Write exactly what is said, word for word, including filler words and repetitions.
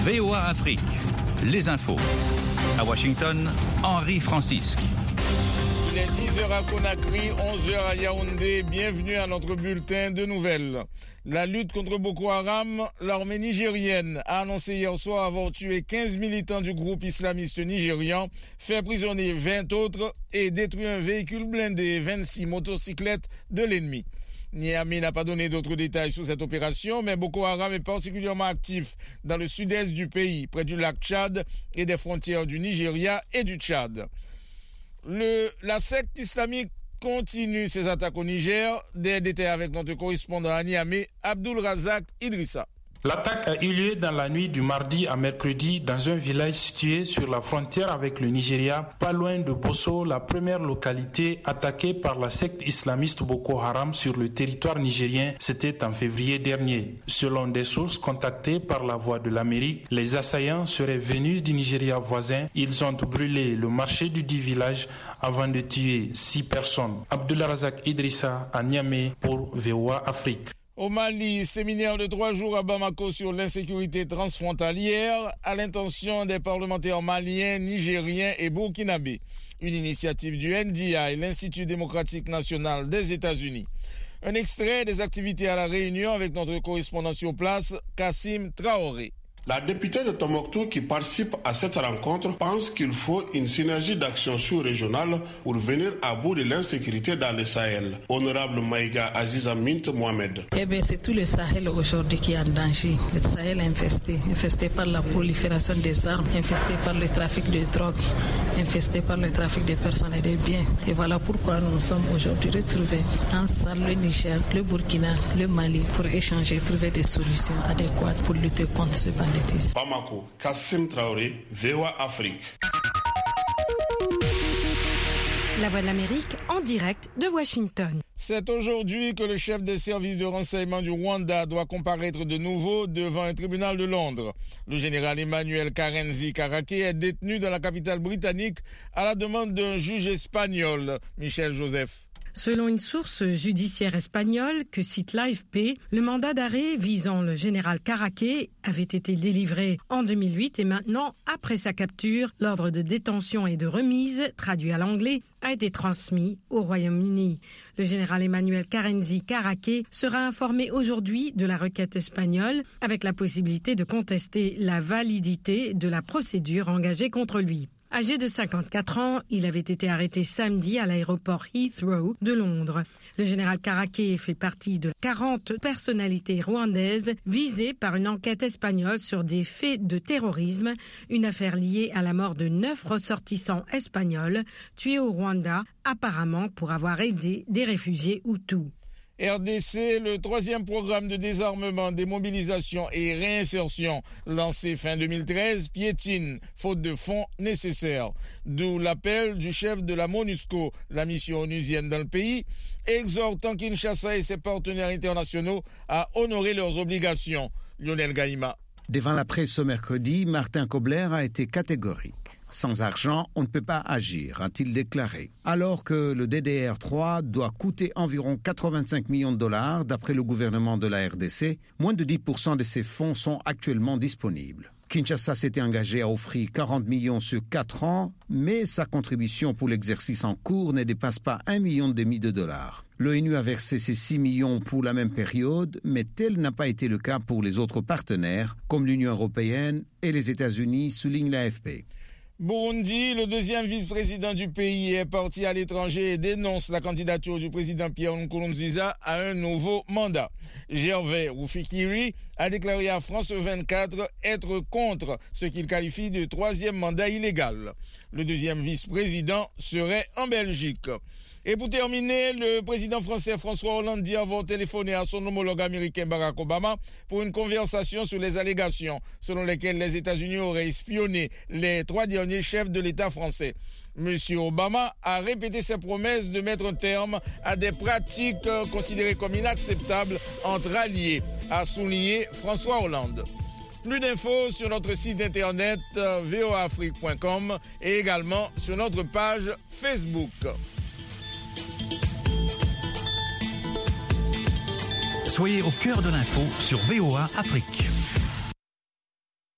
V O A Afrique, les infos. À Washington, Henri Francisque. Il est dix heures à Conakry, onze heures à Yaoundé. Bienvenue à notre bulletin de nouvelles. La lutte contre Boko Haram, l'armée nigérienne a annoncé hier soir avoir tué quinze militants du groupe islamiste nigérian, fait prisonnier vingt autres et détruit un véhicule blindé et vingt-six motocyclettes de l'ennemi. Niamey n'a pas donné d'autres détails sur cette opération, mais Boko Haram est particulièrement actif dans le sud-est du pays, près du lac Tchad et des frontières du Nigeria et du Tchad. Le, la secte islamique continue ses attaques au Niger. Des détails avec notre correspondant à Niamey, Abdul Razak Idrissa. L'attaque a eu lieu dans la nuit du mardi à mercredi dans un village situé sur la frontière avec le Nigeria, pas loin de Bosso, la première localité attaquée par la secte islamiste Boko Haram sur le territoire nigérien. C'était en février dernier. Selon des sources contactées par la Voix de l'Amérique, les assaillants seraient venus du Nigeria voisin. Ils ont brûlé le marché du dit village avant de tuer six personnes. Abdullah Razak Idrissa à Niamey pour V O A Afrique. Au Mali, séminaire de trois jours à Bamako sur l'insécurité transfrontalière à l'intention des parlementaires maliens, nigériens et burkinabés. Une initiative du N D I, l'Institut démocratique national des États-Unis. Un extrait des activités à la Réunion avec notre correspondant sur place, Kassim Traoré. La députée de Tombouctou qui participe à cette rencontre pense qu'il faut une synergie d'action sous-régionale pour venir à bout de l'insécurité dans le Sahel. Honorable Maïga Aziza Mint Mohamed. Eh bien, c'est tout le Sahel aujourd'hui qui est en danger. Le Sahel est infesté, infesté par la prolifération des armes, infesté par le trafic de drogue, infesté par le trafic de personnes et de biens. Et voilà pourquoi nous nous sommes aujourd'hui retrouvés ensemble, le Niger, le Burkina, le Mali, pour échanger, trouver des solutions adéquates pour lutter contre ce banditisme. Bamako, Kassim Traoré, V O A Afrique. La Voix de l'Amérique en direct de Washington. C'est aujourd'hui que le chef des services de renseignement du Rwanda doit comparaître de nouveau devant un tribunal de Londres. Le général Emmanuel Karenzi Karake est détenu dans la capitale britannique à la demande d'un juge espagnol, Michel Joseph. Selon une source judiciaire espagnole que cite l'A F P, le mandat d'arrêt visant le général Karake avait été délivré en deux mille huit et maintenant, après sa capture, l'ordre de détention et de remise, traduit à l'anglais, a été transmis au Royaume-Uni. Le général Emmanuel Karenzi Karake sera informé aujourd'hui de la requête espagnole avec la possibilité de contester la validité de la procédure engagée contre lui. Âgé de cinquante-quatre ans, il avait été arrêté samedi à l'aéroport Heathrow de Londres. Le général Karake fait partie de quarante personnalités rwandaises visées par une enquête espagnole sur des faits de terrorisme, une affaire liée à la mort de neuf ressortissants espagnols tués au Rwanda, apparemment pour avoir aidé des réfugiés hutus. R D C, le troisième programme de désarmement, démobilisation et réinsertion lancé fin deux mille treize, piétine, faute de fonds nécessaires. D'où l'appel du chef de la MONUSCO, la mission onusienne dans le pays, exhortant Kinshasa et ses partenaires internationaux à honorer leurs obligations. Lionel Gaïma. Devant la presse ce mercredi, Martin Kobler a été catégorique. Sans argent, on ne peut pas agir, a-t-il déclaré. Alors que le D D R trois doit coûter environ quatre-vingt-cinq millions de dollars, d'après le gouvernement de la R D C, moins de dix pour cent de ces fonds sont actuellement disponibles. Kinshasa s'était engagé à offrir quarante millions sur quatre ans, mais sa contribution pour l'exercice en cours ne dépasse pas un million et demi de dollars. L'ONU a versé ses six millions pour la même période, mais tel n'a pas été le cas pour les autres partenaires, comme l'Union européenne et les États-Unis, souligne l'A F P. Burundi, le deuxième vice-président du pays, est parti à l'étranger et dénonce la candidature du président Pierre Nkurunziza à un nouveau mandat. Gervais Ruffikiri a déclaré à France vingt-quatre être contre ce qu'il qualifie de troisième mandat illégal. Le deuxième vice-président serait en Belgique. Et pour terminer, le président français François Hollande dit avoir téléphoné à son homologue américain Barack Obama pour une conversation sur les allégations selon lesquelles les États-Unis auraient espionné les trois derniers chefs de l'État français. Monsieur Obama a répété ses promesses de mettre un terme à des pratiques considérées comme inacceptables entre alliés, a souligné François Hollande. Plus d'infos sur notre site internet v o a afrique point com et également sur notre page Facebook. Soyez au cœur de l'info sur V O A Afrique.